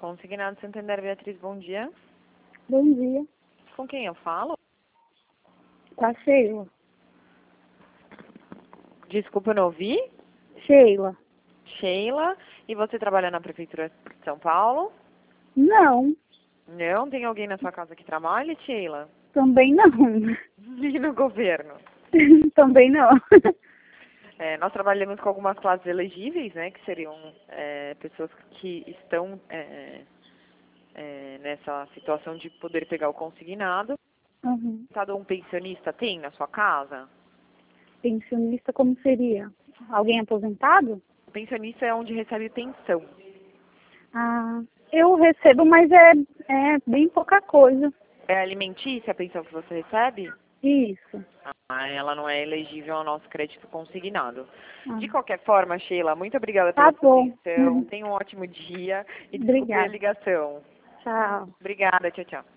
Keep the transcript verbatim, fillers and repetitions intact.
Consignado Santander, Beatriz, bom dia. Bom dia. Com quem eu falo? Com a Sheila. Desculpa, eu não ouvi. Sheila. Sheila. E você trabalha na Prefeitura de São Paulo? Não, Não? Tem alguém na sua casa que trabalhe, Sheila? também não. E no governo? Também não. É, nós trabalhamos com algumas classes elegíveis, né? Que seriam é, pessoas que estão é, é, nessa situação de poder pegar o consignado. Uhum. Cada um pensionista tem na sua casa? Pensionista como seria? Alguém aposentado? O pensionista é onde recebe pensão. Ah, eu recebo, mas é, é bem pouca coisa. É alimentícia a pensão que você recebe? Isso. Ah, ela não é elegível ao nosso crédito consignado. Ah, De qualquer forma, Sheila, muito obrigada tá pela sua bom. atenção. Uhum. Tenha um ótimo dia e desculpe a Obrigada. ligação. Tchau. Obrigada, tchau, tchau.